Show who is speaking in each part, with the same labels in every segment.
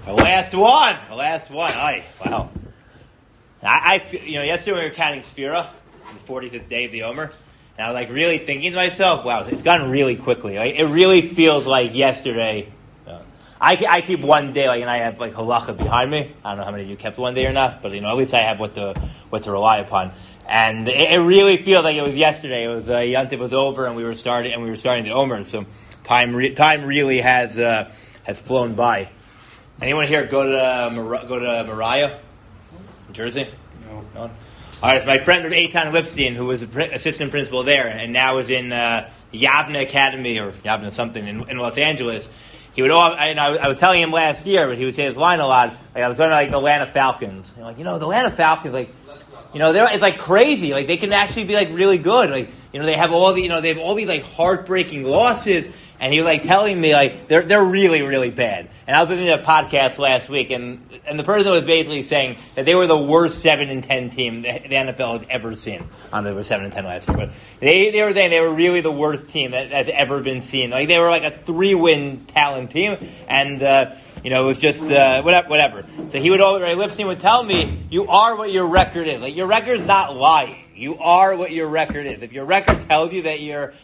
Speaker 1: The last one. Aye, wow. I yesterday we were counting Sphira, the 45th day of the Omer, and I was like really thinking to myself, wow, it's gone really quickly. Like it really feels like yesterday. I keep one day, and I have like halacha behind me. I don't know how many of you kept one day or not, but at least I have what to rely upon. And it really feels like it was yesterday. It was Yontif was over, and we were starting the Omer. So time really has flown by. Anyone here go to Mariah, New Jersey? No. All right, it's my friend Eitan Lipstein, who was assistant principal there, and now is in Yavna Academy or Yavna something in Los Angeles. He would I was telling him last year, but he would say his line a lot. Like I was talking about the Atlanta Falcons. The Atlanta Falcons, it's like crazy. Like they can actually be like really good. Like they have all these like heartbreaking losses. And he was like telling me like they're really, really bad. And I was listening to a podcast last week, and the person was basically saying that they were the worst 7-10 team the NFL has ever seen. I don't know if they were 7-10 last year, but they were saying they were really the worst team that's ever been seen. Like they were like a 3-win talent team, and it was just whatever. So Ray Lipstein would tell me, you are what your record is. Like your record's not lying. You are what your record is. If your record tells you that you're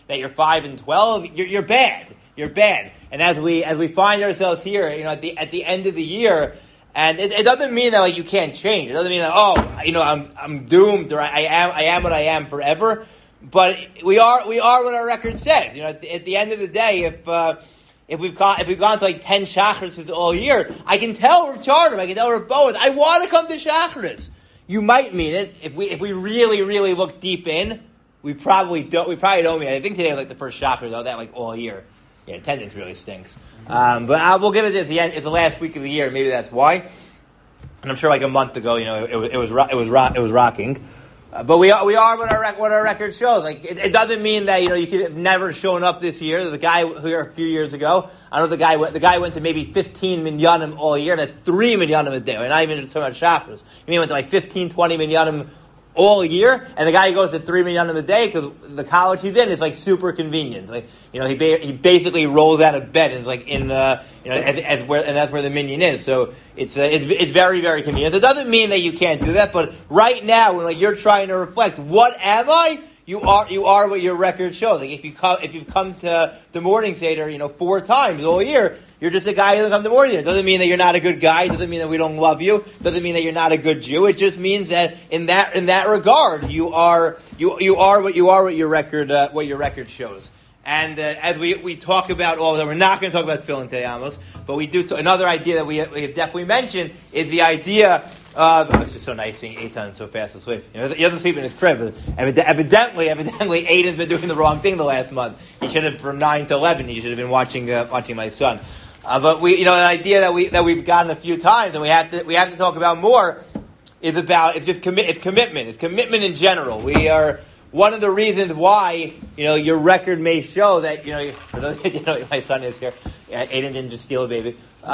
Speaker 1: 5-12, you're bad. You're bad. And as we find ourselves here, at the end of the year, and it doesn't mean that you can't change. It doesn't mean that I'm doomed or I am what I am forever. But we are what our record says. At the end of the day, if we've gone to like 10 Shacharis all year, I can tell Rav Chardim, I can tell Rav Boaz, I want to come to Shacharis. You might mean it. If we really, really look deep in, we probably don't mean it. I think today was like the first Shacharis though, that like all year. Yeah, attendance really stinks. But we'll give it at the end. It's the last week of the year. Maybe that's why. And I'm sure like a month ago, it was rocking. But we are what our record shows. Like it doesn't mean that you could have never shown up this year. There's a guy here a few years ago. I know the guy went to maybe 15 minyanim all year. That's 3 minyanim a day. We're not even talking about Shacharis. He went to like 15, 20 minyanim all year, and the guy who goes to 3 minyanim a day because the college he's in is like super convenient. Like he basically rolls out of bed and it's like in and that's where the minyan is. So it's very, very convenient. It doesn't mean that you can't do that, but right now when you're trying to reflect, what am I? You are what your record shows. Like if you've come to the morning seder 4 times all year, you're just a guy who doesn't come to morning seder. It doesn't mean that you're not a good guy. It doesn't mean that we don't love you. It doesn't mean that you're not a good Jew. It just means that in that regard, you are what your record shows. And as we talk about all of that, we're not going to talk about tefillin today, Amos, but we do. Another idea that we have definitely mentioned is the idea of. It's just so nice seeing Eitan so fast asleep. He doesn't sleep in his crib. Evidently, Eitan's been doing the wrong thing the last month. He should have from 9 to 11. He should have been watching my son. But we, an idea that we've gotten a few times, and we have to talk about more. It's commitment. It's commitment in general. We are. One of the reasons why, your record may show that, for those, my son is here. Aiden didn't just steal a baby.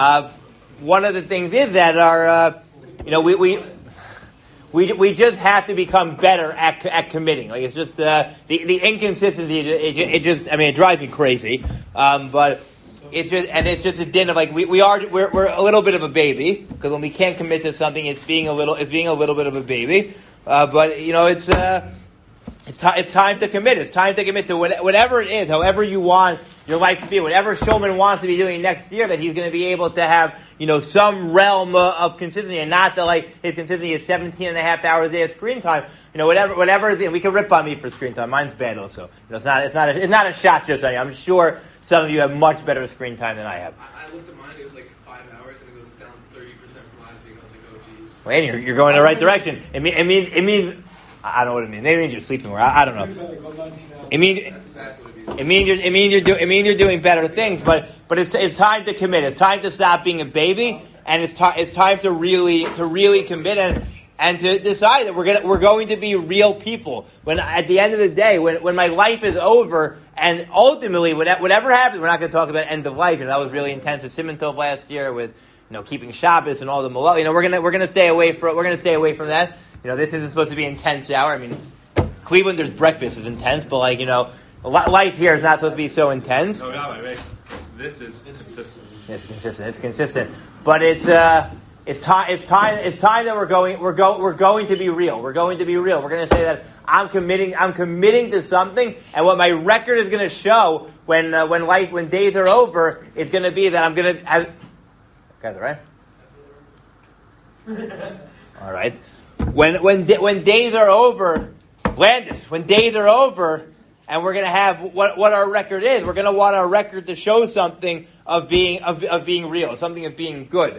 Speaker 1: One of the things is that we just have to become better at committing. Like it's just, the inconsistency, it drives me crazy. But it's just a din of we're a little bit of a baby, because when we can't commit to something, it's being a little bit of a baby. But, it's time to commit. It's time to commit to whatever it is, however you want your life to be, whatever Shulman wants to be doing next year, that he's going to be able to have, some realm of consistency, and not that his consistency is 17 and a half hours a day of screen time. Whatever it is, we can rip on me for screen time. Mine's bad also. It's not a shot just on you. I'm sure some of you have much better screen time than I have.
Speaker 2: I looked at mine, it was like 5 hours, and it goes down 30% from last week. I was like, oh geez.
Speaker 1: Well, you're going in the right direction. It means I don't know what it means. Maybe it means you're sleeping more. I don't know. It means you're doing better things. But it's time to commit. It's time to stop being a baby, and it's time to really commit and to decide that we're going to be real people. When at the end of the day, when my life is over, and ultimately whatever happens, we're not going to talk about end of life. That was really intense at Simon Tov last year with keeping Shabbos and all the malach. We're going to stay away from that. This isn't supposed to be an intense hour. I mean, Cleveland, there's breakfast is intense, but life here is not supposed to be so intense.
Speaker 3: No, this is consistent.
Speaker 1: It's consistent. It's consistent. But it's time that we're going to be real. We're going to be real. We're going to say that I'm committing to something, and what my record is going to show when days are over is going to be that I'm going to have. Guys, all right? All right. When days are over, Landis, when days are over, and we're going to have what our record is, we're going to want our record to show something of being real, something of being good.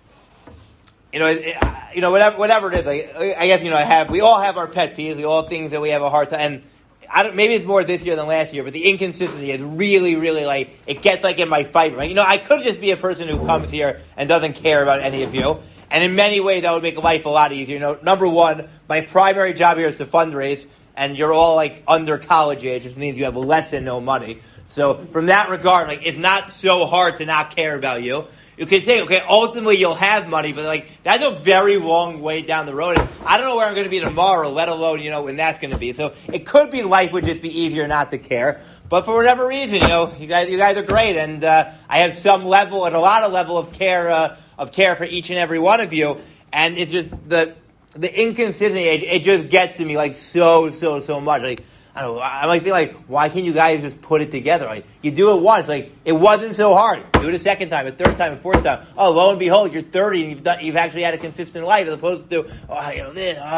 Speaker 1: Whatever it is. I guess we all have our pet peeves. We all have things that we have a hard time. And maybe it's more this year than last year, but the inconsistency is really, really it gets in my fiber. Right? I could just be a person who comes here and doesn't care about any of you. And in many ways, that would make life a lot easier. Number one, my primary job here is to fundraise, and you're all under college age, which means you have less than no money. So from that regard, it's not so hard to not care about you. You can say, okay, ultimately you'll have money, but that's a very long way down the road. And I don't know where I'm going to be tomorrow, let alone when that's going to be. So it could be life would just be easier not to care. But for whatever reason, you guys are great, and I have some level and a lot of level of care for each and every one of you. And it's just the inconsistency. It just gets to me so much. I don't know. I'm thinking why can't you guys just put it together? You do it once. It wasn't so hard. Do it a second time, a third time, a fourth time. Oh, lo and behold, you're 30 and you've actually had a consistent life as opposed to I don't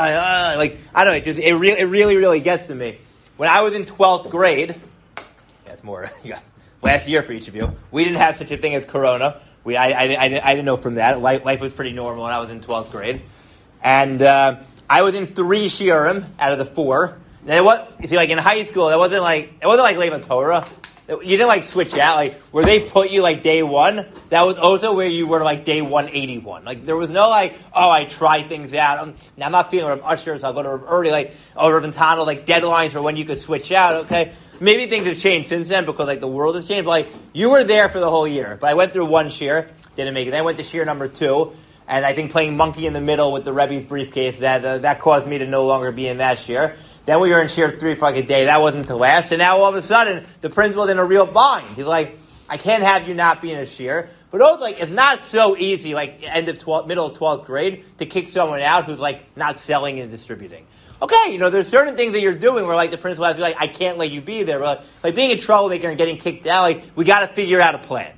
Speaker 1: know. It really, really gets to me. When I was in 12th grade, that's more last year for each of you. We didn't have such a thing as Corona. I didn't know from that. Life was pretty normal when I was in 12th grade, and I was in 3 shiurim out of the 4. Now, in high school, it wasn't like Levan Torah. You didn't switch out. Where they put you day 1, that was also where you were day 181. There was no I try things out. Now I'm not feeling Rav Usher, so I'll go to Rav Uri, Rav Tano, deadlines for when you could switch out. Okay, maybe things have changed since then because the world has changed. But you were there for the whole year. But I went through 1 shiur, didn't make it. Then I went to shiur number 2. And I think playing monkey in the middle with the Rebbe's briefcase, that caused me to no longer be in that shiur. Then we were in shiur 3 for a day. That wasn't to last. And now all of a sudden, the principal's in a real bind. He's I can't have you not be in a shiur. But also, it's not so easy, middle of 12th grade, to kick someone out who's, not selling and distributing. Okay, there's certain things that you're doing where, the principal has to be I can't let you be there. But, being a troublemaker and getting kicked out, we got to figure out a plan.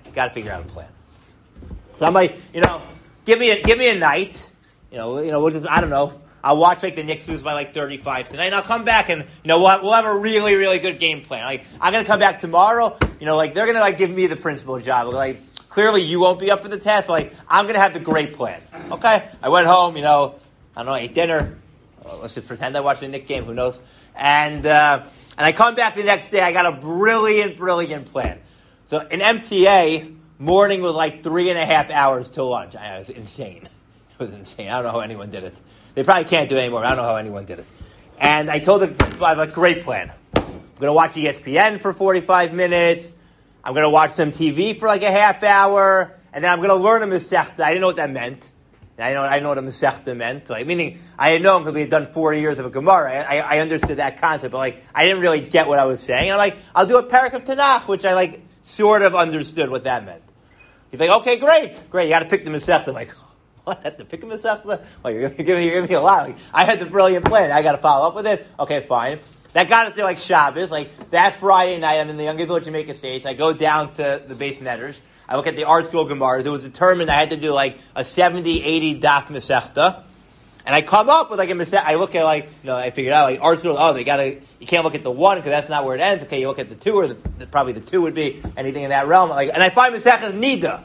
Speaker 1: Somebody, give me a night. We'll just, I don't know. I'll watch the Knicks lose by 35 tonight, and I'll come back and we'll have a really, really good game plan. I'm gonna come back tomorrow. They're gonna give me the principal job. Clearly you won't be up for the task, but I'm gonna have the great plan. Okay? I went home. I don't know, ate dinner. Let's just pretend I watched the Knicks game. Who knows? And I come back the next day. I got a brilliant, brilliant plan. So in MTA, morning was 3.5 hours till lunch. It was insane. It was insane. I don't know how anyone did it. They probably can't do it anymore. I don't know how anyone did it. And I told them, I have a great plan. I'm going to watch ESPN for 45 minutes. I'm going to watch some TV for a half hour. And then I'm going to learn a Masechta. I didn't know what that meant. I know what a Masechta meant. Meaning, I had known because we had done 4 years of a Gemara. I understood that concept, but I didn't really get what I was saying. And I'll do a parak of Tanakh, which I sort of understood what that meant. He's okay, great. You got to pick the Masechta. I'm what? I have to pick a Masechta? You're going to give me a lot. I had the brilliant plan. I got to follow up with it. Okay, fine. That got us to Shabbos. That Friday night, I'm in the Young Israel Jamaica States. I go down to the base netters. I look at the art school Gemaras. It was determined I had to do a 70, 80 daf Masechta. And I come up with a Masechta. I look at I figured out art school, you can't look at the 1 because that's not where it ends. Okay, you look at the 2 or probably the 2 would be anything in that realm. And I find Masechta's Nida.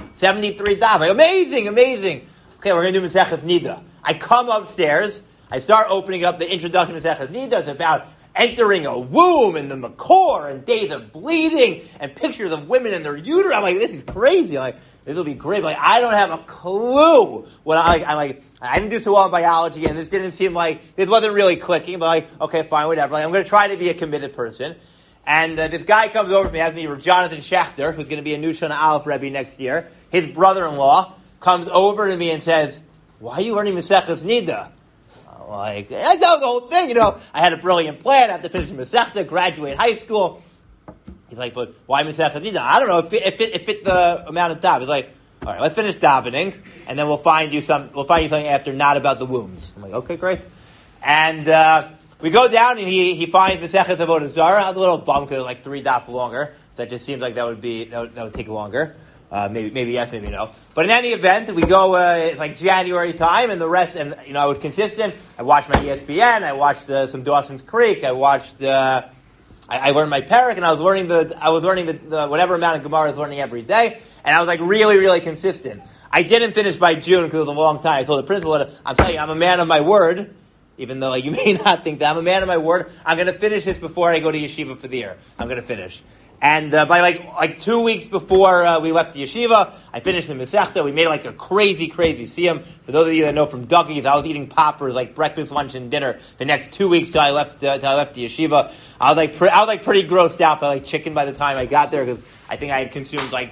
Speaker 1: 73 daf. Amazing. Okay, we're going to do Maseches Nida. I come upstairs. I start opening up the introduction to Maseches Nida. It's about entering a womb and the makor and days of bleeding and pictures of women in their uterus. I'm this is crazy. This will be great. I don't have a clue what I didn't do so well in biology, and this didn't seem this wasn't really clicking. But okay, fine, whatever. I'm going to try to be a committed person. And this guy comes over to me, has me Jonathan Schechter, who's going to be a new Shana Aleph Rebbe next year. His brother-in-law comes over to me and says, "Why are you learning Maseches Nida?" I know the whole thing. I had a brilliant plan. I have to finish Masechta, graduate high school. He's like, but why Masechet Nida? I don't know, it fit the amount of time. He's like, all right, let's finish davening, and then we'll find you something after, not about the wombs. I'm like, okay, great. And we go down, and he finds Masechet Avodah Zarah. I'm a little bummed because like 3 dots longer. So that just seems like that would take longer. Maybe yes, maybe no. But in any event, we go. It's like January time, and the rest. And I was consistent. I watched my ESPN. I watched some Dawson's Creek. I watched. I learned my parak, and I was learning the whatever amount of Gemara I was learning every day, and I was like really, really consistent. I didn't finish by June because it was a long time. I told the principal, I'm telling you, I'm a man of my word, even though you may not think that. I'm a man of my word. I'm going to finish this before I go to yeshiva for the year. I'm going to finish. And by like 2 weeks before we left the yeshiva, I finished the Masechta. We made like a crazy siyum. For those of you that know from Dougie's, I was eating poppers like breakfast, lunch, and dinner the next 2 weeks till I left the yeshiva. I was pretty grossed out by like chicken by the time I got there because I think I had consumed like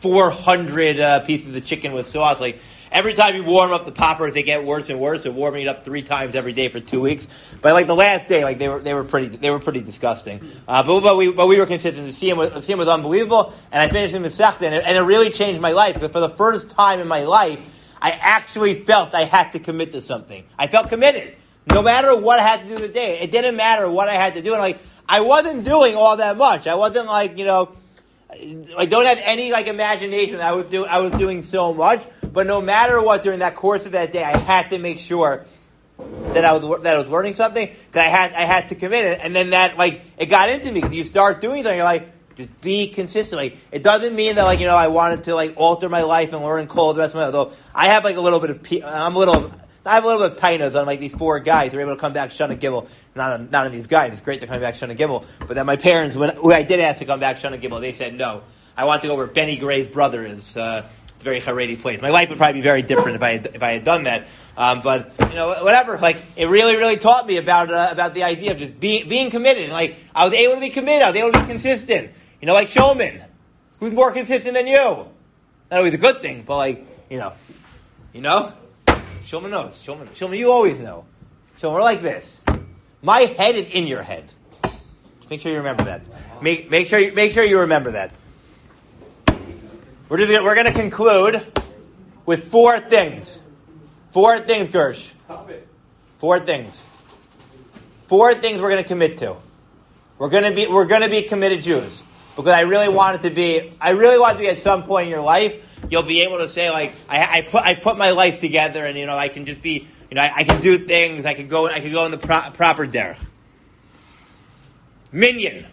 Speaker 1: 400 pieces of chicken with sauce. Like every time you warm up the poppers, they get worse and worse. So warming it up 3 times every day for 2 weeks. But like the last day, like they were pretty disgusting. But we were consistent. The siyum was unbelievable, and I finished in the Masechta, and it really changed my life because for the first time in my life, I actually felt I had to commit to something. I felt committed, no matter what I had to do the day. It didn't matter what I had to do, and I wasn't doing all that much. I wasn't don't have any imagination. I was doing so much, but no matter what, during that course of that day, I had to make sure that I was learning something because I had to commit it, and then that it got into me because you start doing something. You're like, just be consistent. It doesn't mean that I wanted to alter my life and learn Kol the rest of my life. Though I have a little bit of I have a little bit of tainas on these 4 guys who are able to come back Shana Gimel. Not on these guys. It's great they're coming back Shana Gimel. But then my parents, who I did ask to come back Shana Gimel, they said no. I want to go where Benny Gray's brother is. It's a very Haredi place. My life would probably be very different if I had done that. But whatever. It really, really taught me about the idea of just being committed. I was able to be committed. I was able to be consistent. Like Shulman, who's more consistent than you? Not always a good thing, but Shulman knows. Shulman, you always know. Shulman, we're like this. My head is in your head. Just make sure you remember that. Make sure you remember that. We're going to conclude with 4 things. 4 things, Gersh.
Speaker 2: Stop it.
Speaker 1: 4 things. 4 things we're going to commit to. We're going to be committed Jews. Because I really want to be at some point in your life, you'll be able to say I put my life together, and I can just be, I can do things, I can go in the proper derech. Minyan.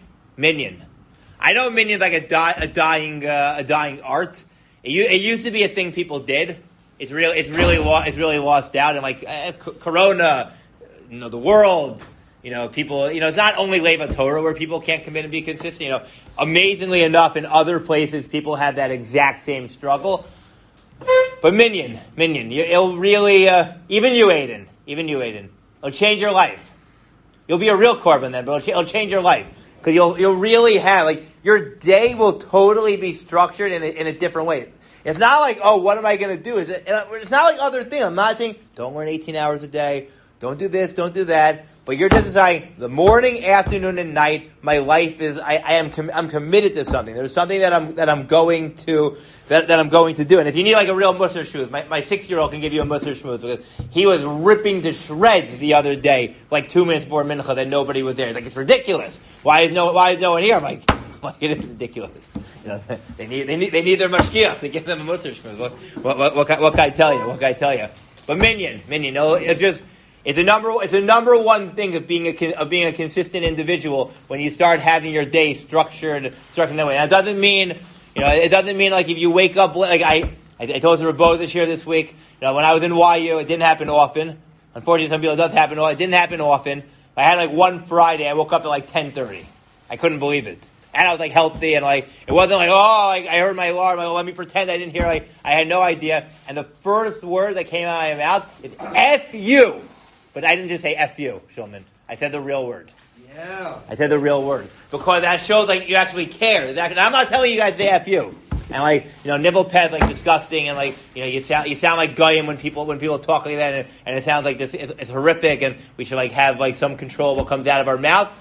Speaker 1: I know minyan's like a dying art. It used to be a thing people did. It's really lost out, and Corona, the world. People, it's not only Leva Torah where people can't commit and be consistent. Amazingly enough, in other places, people have that exact same struggle. But Minyan, it'll really, even you, Aiden, it'll change your life. You'll be a real korban then, but it'll change your life. Because you'll really have, your day will totally be structured in a different way. It's not what am I going to do? It's not like other things. I'm not saying, don't learn 18 hours a day, don't do this, don't do that. But you're just deciding the morning, afternoon, and night. My life is. I'm committed to something. There's something that I'm going to do. And if you need a real Musar shmooze, my 6-year-old can give you a Musar shmooze because he was ripping to shreds the other day, 2 minutes before mincha, that nobody was there. It's ridiculous. Why is no one here? I'm like, it is ridiculous. They need their mashgiach to give them a Musar shmooze. What can I tell you? What can I tell you? But minyan. It's a number one thing of being a consistent individual when you start having your day structured that way. And it doesn't mean, if you wake up I told Rabbo this week. When I was in YU, it didn't happen often. Unfortunately, some people it does happen. It didn't happen often. I had one Friday. I woke up at 10:30. I couldn't believe it, and I was healthy, and it wasn't I heard my alarm. Let me pretend I didn't hear. I had no idea. And the first word that came out of my mouth is "F you." But I didn't just say F you, Shulman. I said the real word.
Speaker 2: Yeah.
Speaker 1: I said the real word. Because that shows you actually care. And I'm not telling you guys to say F you. And nibble pet disgusting, and you sound like goyim when people talk like that, and it sounds like this it's horrific, and we should have some control of what comes out of our mouth.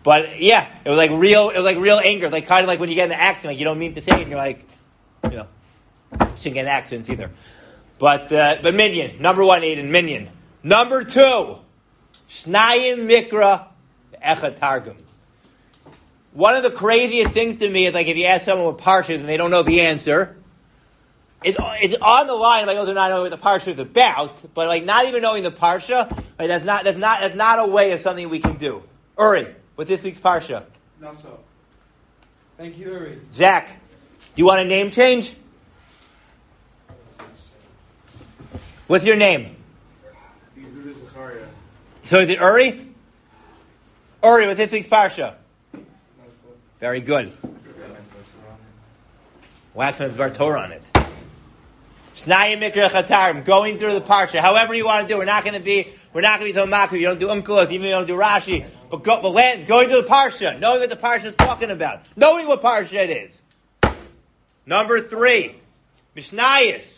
Speaker 1: But yeah, it was like real anger, like kind of like when you get in an accident, like you don't mean to say it, and you're like, shouldn't get in accidents either. But Minyan, number 1, Aiden, Minyan. Number 2, Shnayim Mikra Echad Targum. One of the craziest things to me is like if you ask someone what Parsha and they don't know the answer, it's on the line like, they're not knowing what the Parsha is about, but like not even knowing the Parsha, like that's not a way of something we can do. Uri, what's this week's Parsha?
Speaker 2: Not so. Thank you, Uri.
Speaker 1: Zach, do you want a name change? What's your name? So is it Uri? Uri, what's this week's Parsha? Very good. Waxman's Var Torah on it. Shnayim Mikra Chatarim, going through the Parsha, however you want to do. We're not going to be so makri. You don't do Umkulas, even if you don't do Rashi. But going through the Parsha, knowing what the Parsha is talking about, knowing what Parsha it is. Number 3, Mishnayos.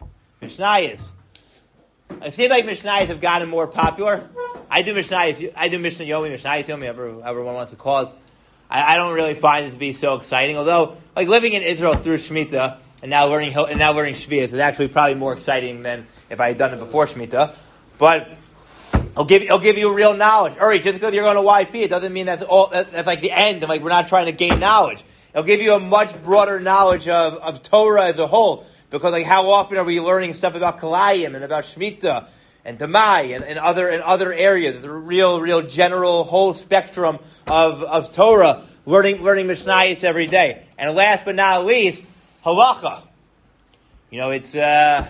Speaker 1: I seem like Mishnayos have gotten more popular. I do Mishnayos. I do Mishnah Yomi, Mishnayos Yomi, however one wants to call it. I don't really find it to be so exciting. Although, like living in Israel through Shemitah and now learning Shvius is actually probably more exciting than if I had done it before Shemitah. But I'll give you real knowledge. Uri, just because you're going to YP, it doesn't mean that's like the end. And like we're not trying to gain knowledge. It'll give you a much broader knowledge of Torah as a whole. Because like how often are we learning stuff about Kalayim and about Shemitah and Demai and other areas, the real general whole spectrum of Torah, learning Mishnayos every day. And last but not least, halacha. It's I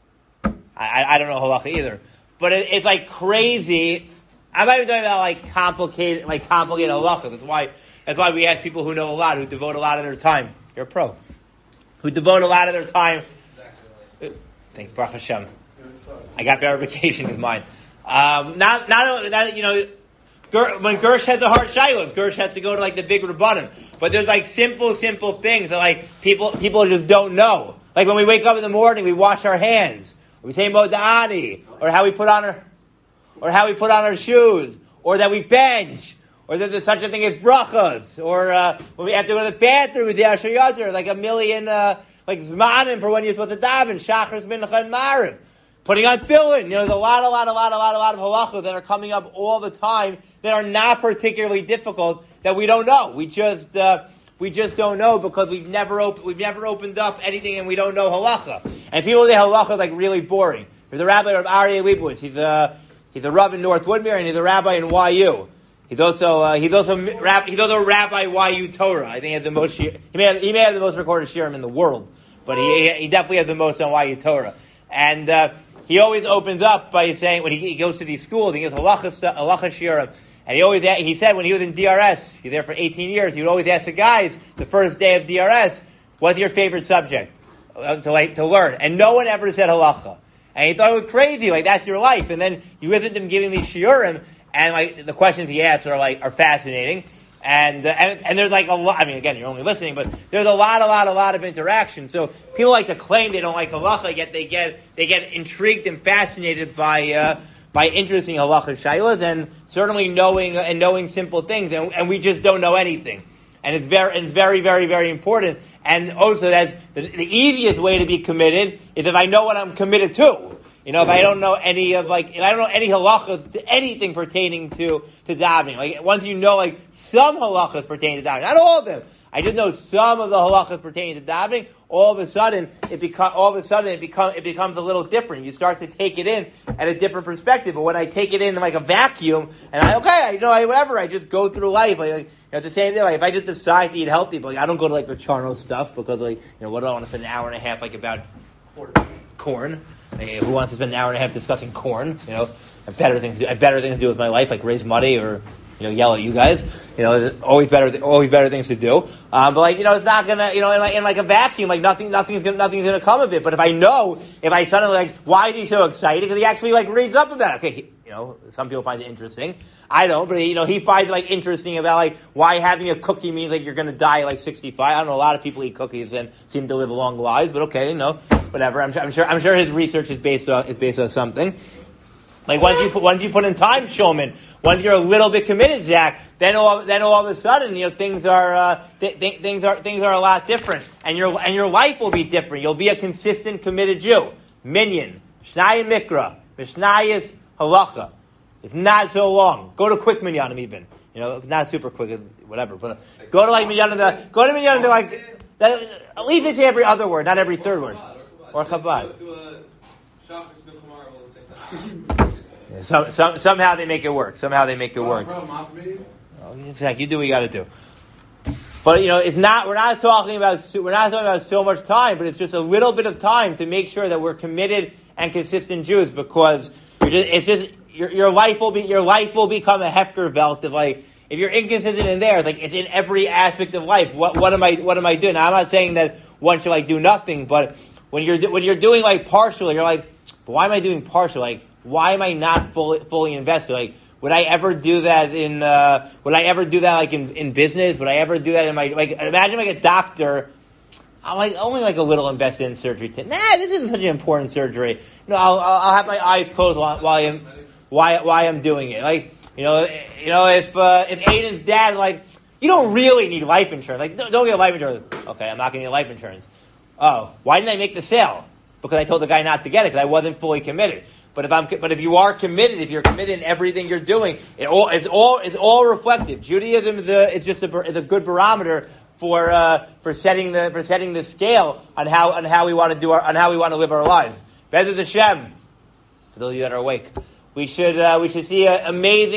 Speaker 1: don't know halacha either, but it's like crazy. I'm not even talking about like complicated halacha. That's why we ask people who know a lot, who devote a lot of their time. You're a pro. Who devote a lot of their time. Thanks, Baruch Hashem. I got verification with mine. Not only that, when Gersh has a hard shilos, Gersh has to go to like the big rabbanim. But there's like simple things that like people just don't know. Like when we wake up in the morning, we wash our hands, or we say moda'ani, or how we put on our shoes, or that we bench, or that there's such a thing as brachas, or when we have to go to the bathroom with the Asher Yazer, like a million like zmanim for when you're supposed to daven, shachris, mincha, and mariv. Putting on tefillin, there's a lot of halachos that are coming up all the time that are not particularly difficult that we don't know. We just don't know because we've never opened up anything and we don't know halacha. And people say halacha is like really boring. There's a rabbi of Aryeh Leibowitz. He's a rav in North Woodmere and he's a rabbi in YU. He's also a rabbi YU Torah. I think he has the most. He may have the most recorded shiurim in the world, but he definitely has the most on YU Torah. And he always opens up by saying when he goes to these schools, he gets halacha shiurim, and he said when he was in DRS, he's there for 18 years. He would always ask the guys the first day of DRS, "What's your favorite subject to learn?" And no one ever said halacha, and he thought it was crazy. Like that's your life. And then you listen to him giving these shiurim. And like the questions he asks are fascinating, and there's like a lot. I mean, again, you're only listening, but there's a lot of interaction. So people like to claim they don't like halacha, yet they get intrigued and fascinated by interesting halacha shaylas, and certainly knowing simple things, and we just don't know anything, and it's very very important. And also, that's the easiest way to be committed is if I know what I'm committed to. If I don't know any halachas to anything pertaining to davening. Like once you know like some halachas pertaining to davening, not all of them. I just know some of the halachas pertaining to davening. All of a sudden it becomes a little different. You start to take it in at a different perspective. But when I take it in like a vacuum, and I just go through life. It's the same thing. Like if I just decide to eat healthy, but I don't go to like the charno stuff because what do I want to spend an hour and a half about corn? Who wants to spend an hour and a half discussing corn? I have better things to do with my life, like raise money or yell at you guys. Always better things to do. But it's not gonna in like a vacuum, like nothing's gonna come of it. But if I suddenly why is he so excited? Because he actually reads up about it. Okay, some people find it interesting. I don't, but he finds it interesting about why having a cookie means you're gonna die at 65. I don't know. A lot of people eat cookies and seem to live long lives, but okay, whatever. I'm sure his research is based on something. Like once you put in time, Shulman, once you're a little bit committed, Zach, then all of a sudden, things are things are a lot different, and your life will be different. You'll be a consistent, committed Jew. Minyan, Shnaya Mikra, Mishnayis Halacha. It's not so long. Go to quick minyanim even. Not super quick, whatever. But go to like minyanim. Go to minyanim like at least they say every other word, not every third word. Or Chabad. Somehow they make it work. Zach, you do what you got to do. But it's not. We're not talking about so much time, but it's just a little bit of time to make sure that we're committed and consistent Jews, because your life will become a hefker welt if you're inconsistent in there. It's in every aspect of life. What am I doing? Now, I'm not saying that one should do nothing, but when you're doing partial, you're but why am I doing partial? Why am I not fully invested? Would I ever do that in business? Would I ever do that in my imagine a doctor? I'm only a little invested in surgery. This isn't such an important surgery. I'll have my eyes closed while I'm doing it. If Aiden's dad you don't really need life insurance. Don't get life insurance. Okay, I'm not going to get life insurance. Oh, why didn't I make the sale? Because I told the guy not to get it because I wasn't fully committed. But if you are committed, if you're committed in everything you're doing, it's all reflective. Judaism is a good barometer for setting the scale on how we want to live our lives. Bezos Hashem, for those of you that are awake, we should see an amazing.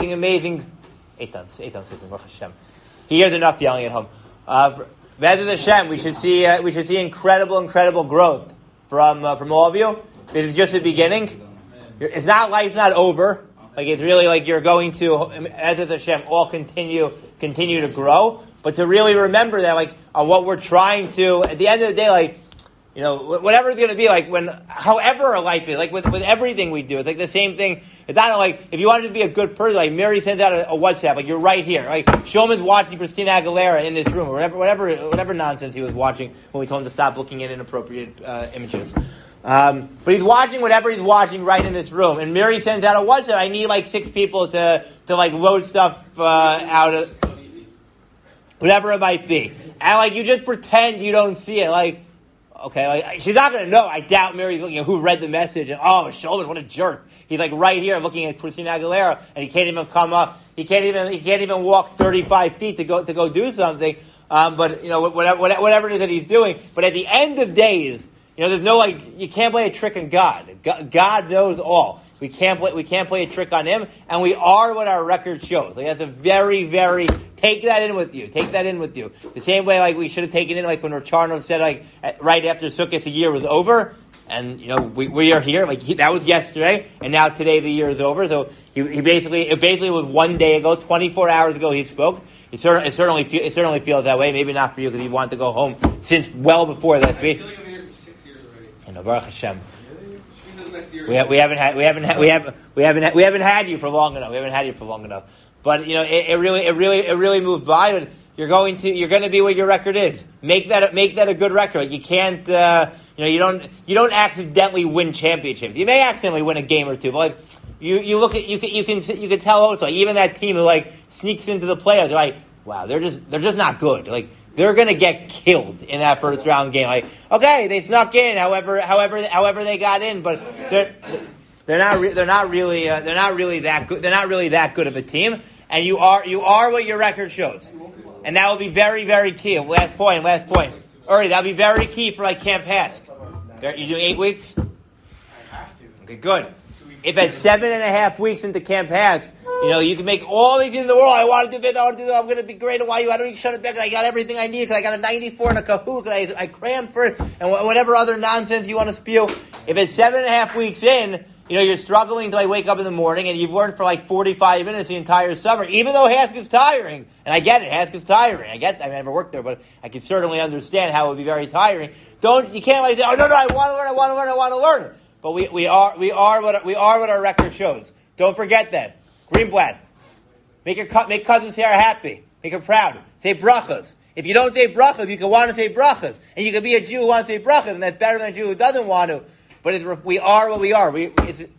Speaker 1: Eitan Hashem. He hears enough yelling at home. Bezos Hashem, we should see incredible growth from all of you. This is just the beginning. Life's not over. It's really you're going to, as Hashem, all continue to grow. But to really remember that, on what we're trying to, at the end of the day, whatever it's going to be, however our life is, with everything we do, it's the same thing. It's not if you wanted to be a good person, Mary sends out a WhatsApp, you're right here. Shulman's watching Christina Aguilera in this room, or whatever nonsense he was watching when we told him to stop looking at inappropriate images. But he's watching whatever he's watching right in this room, and Mary sends out a WhatsApp. I need 6 people to load stuff out of whatever it might be, and you just pretend you don't see it. Okay, she's not going to know. I doubt Mary's looking at who read the message, and Shulman, what a jerk. He's right here looking at Christina Aguilera, and he can't even come up. He can't even walk 35 feet to go do something. But whatever it is that he's doing. But at the end of days, there's no you can't play a trick on God. God knows all. We can't play a trick on Him, and we are what our record shows. That's a very, very, take that in with you. Take that in with you. The same way we should have taken in when Rocharno said right after Sukkot the year was over, and we are here. That was yesterday, and now today the year is over. So it basically was one day ago, 24 hours ago he spoke. It certainly feels that way. Maybe not for you because you want to go home since well before last week.
Speaker 2: I feel like I'm here for 6 years already.
Speaker 1: Baruch Hashem.
Speaker 2: We
Speaker 1: haven't had you for long enough. But it really moved by. And you're going to be what your record is. Make that a good record. You can't. You don't accidentally win championships. You may accidentally win a game or two, but you look at you can tell also even that team who sneaks into the playoffs. They're wow, they're just not good. They're going to get killed in that first round game. Okay, they snuck in, however they got in, but they're not really that good. They're not really that good of a team. And you are what your record shows, and that will be very, very key. Last point. Uri, that'll be very key for Camp Hask. You doing 8 weeks?
Speaker 2: I have to.
Speaker 1: Okay, good. If at 7.5 weeks into Camp Hask, you can make all these in the world. I want to do this. I want to do that. I'm going to be great at YU. I don't need to shut it down because I got everything I need because I got a 94 and a Kahoot because I crammed for it and whatever other nonsense you want to spew. If it's 7.5 weeks in, you're struggling to wake up in the morning and you've learned for 45 minutes the entire summer, even though Hask is tiring. And I get it. Hask is tiring. I never worked there, but I can certainly understand how it would be very tiring. You can't say, oh, no, I want to learn. But we are what our record shows. Don't forget that. Greenblatt. Make Cousin Sarah happy. Make her proud. Say brachas. If you don't say brachas, you can want to say brachas. And you can be a Jew who wants to say brachas, and that's better than a Jew who doesn't want to. But we are what we are.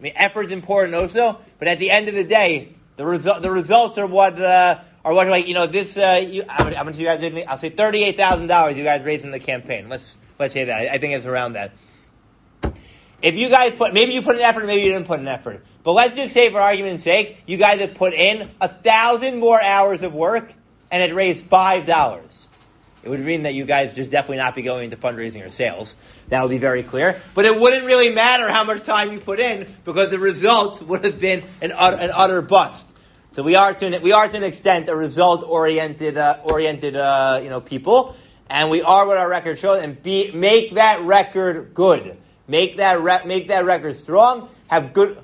Speaker 1: I mean, effort's important also, but at the end of the day, the results are what like, this. I'm going to you guys. I'll say $38,000. You guys raised in the campaign. Let's say that. I think it's around that. If you guys maybe you put an effort, maybe you didn't put an effort. But let's just say, for argument's sake, you guys have put in 1,000 more hours of work and it raised $5. It would mean that you guys just definitely not be going into fundraising or sales. That would be very clear. But it wouldn't really matter how much time you put in because the result would have been an utter bust. So we are to an extent a result-oriented people, and we are what our record shows. And make that record good. Make that record strong. Have good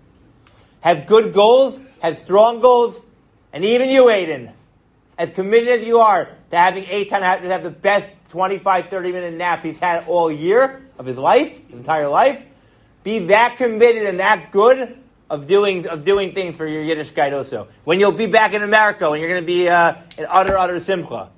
Speaker 1: goals. Have strong goals. And even you, Aiden, as committed as you are to having Eitan have the best 25, 30-minute nap he's had all year of his life, his entire life, be that committed and that good of doing things for your Yiddishkeit also. When you'll be back in America, when you're going to be in utter simcha.